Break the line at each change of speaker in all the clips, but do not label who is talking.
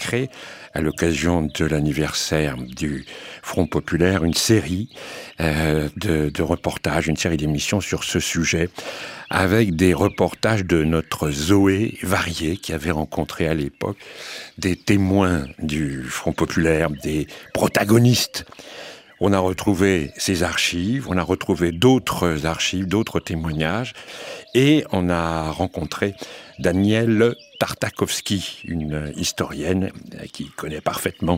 consacré, à l'occasion de l'anniversaire du Front populaire, une série de reportages, une série d'émissions sur ce sujet, avec des reportages de notre Zoé variés, qui avait rencontré à l'époque des témoins du Front populaire, des protagonistes. On a retrouvé ces archives, on a retrouvé d'autres archives, d'autres témoignages, et on a rencontré Danielle Tartakovsky, une historienne qui connaît parfaitement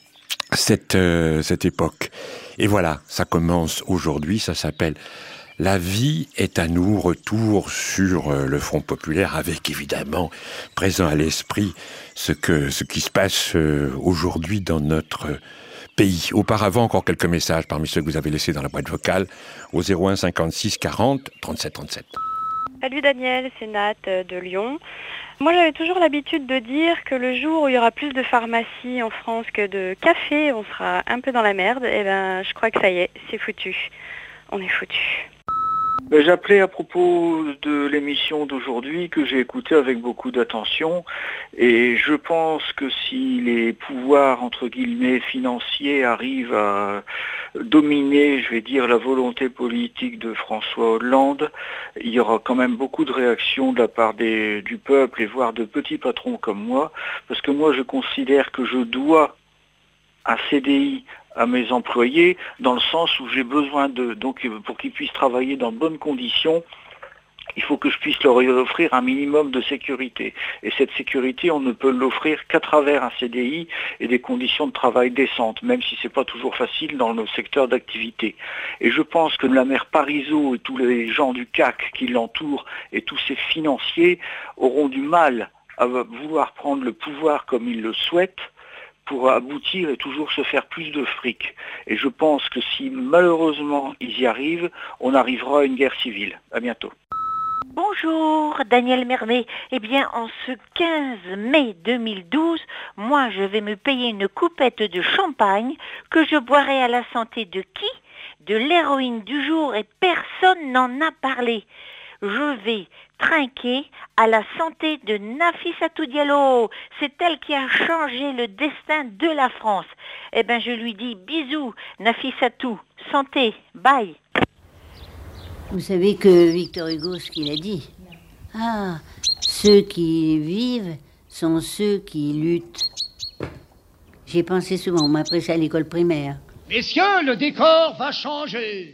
cette époque. Et voilà, ça commence aujourd'hui, ça s'appelle « La vie est à nous », retour sur le Front populaire, avec évidemment présent à l'esprit ce qui se passe aujourd'hui dans notre pays. Auparavant, encore quelques messages parmi ceux que vous avez laissés dans la boîte vocale au 01 56 40 37 37.
Salut Daniel, c'est Nat de Lyon. Moi j'avais toujours l'habitude de dire que le jour où il y aura plus de pharmacies en France que de cafés, on sera un peu dans la merde. Et ben je crois que ça y est, c'est foutu. On est foutu.
J'appelais à propos de l'émission d'aujourd'hui que j'ai écoutée avec beaucoup d'attention, et je pense que si les pouvoirs entre guillemets financiers arrivent à dominer, je vais dire, la volonté politique de François Hollande, il y aura quand même beaucoup de réactions de la part du peuple et voire de petits patrons comme moi, parce que moi je considère que je dois un CDI à mes employés, dans le sens où j'ai besoin donc pour qu'ils puissent travailler dans de bonnes conditions, il faut que je puisse leur offrir un minimum de sécurité. Et cette sécurité, on ne peut l'offrir qu'à travers un CDI et des conditions de travail décentes, même si c'est pas toujours facile dans nos secteurs d'activité. Et je pense que la maire Parisot et tous les gens du CAC qui l'entourent et tous ces financiers auront du mal à vouloir prendre le pouvoir comme ils le souhaitent, pour aboutir et toujours se faire plus de fric. Et je pense que si malheureusement ils y arrivent, on arrivera à une guerre civile. À bientôt.
Bonjour, Daniel Mermet. Eh bien, en ce 15 mai 2012, moi, je vais me payer une coupette de champagne que je boirai à la santé de qui? De l'héroïne du jour, et personne n'en a parlé. Je vais trinquer à la santé de Nafissatou Diallo. C'est elle qui a changé le destin de la France. Eh bien, je lui dis bisous, Nafissatou. Santé, bye.
Vous savez que Victor Hugo, ce qu'il a dit. Ah, ceux qui vivent sont ceux qui luttent. J'y ai pensé souvent, on m'a appris ça à l'école primaire.
Messieurs, le décor va changer.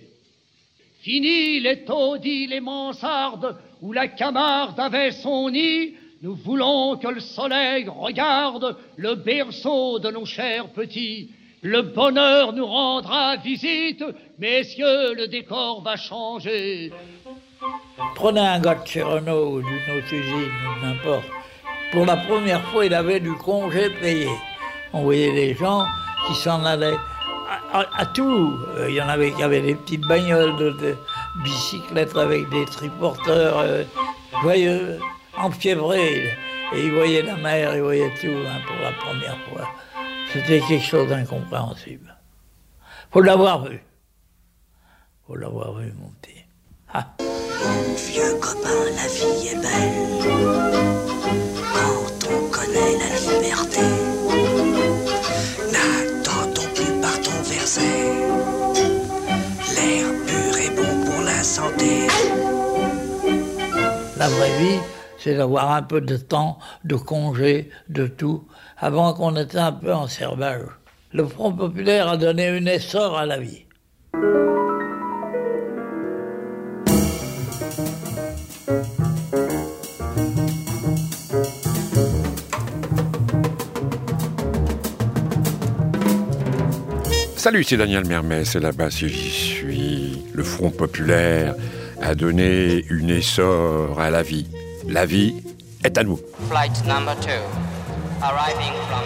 Fini les taudis, les mansardes, où la Camarde avait son nid. Nous voulons que le soleil regarde le berceau de nos chers petits. Le bonheur nous rendra visite. Messieurs, le décor va changer.
Prenez un gars de chez Renault ou d'une autre usine, n'importe. Pour la première fois, il avait du congé payé. On voyait les gens qui s'en allaient à tout. Il y en avait qui avaient des petites bagnoles, de bicyclettes avec des triporteurs joyeux, enfiévrés. Et ils voyaient la mer, ils voyaient tout pour la première fois. C'était quelque chose d'incompréhensible. Faut l'avoir vu. Faut l'avoir vu, mon petit. Ah.
Mon vieux copain, la vie est belle quand on connaît la liberté. N'attendons plus, partons vers elle. L'air pur est bon pour la santé.
La vraie vie, c'est d'avoir un peu de temps, de congé, de tout, avant qu'on était un peu en servage. Le Front populaire a donné un essor à la vie.
Salut, c'est Daniel Mermet, c'est là-bas si j'y suis. Le Front populaire a donné une essor à la vie. La vie est à nous.
Flight number 2, arriving from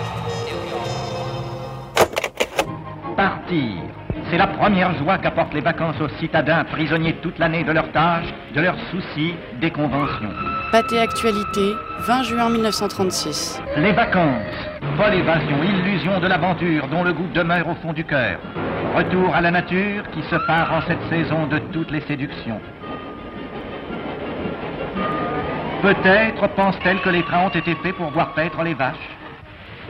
New York.
Partir, c'est la première joie qu'apportent les vacances aux citadins prisonniers toute l'année de leurs tâches, de leurs soucis, des conventions.
Pâté Actualité, 20 juin 1936.
Les vacances, folle évasion, illusion de l'aventure dont le goût demeure au fond du cœur. Retour à la nature qui se pare en cette saison de toutes les séductions. Peut-être pense-t-elle que les trains ont été faits pour voir paître les vaches.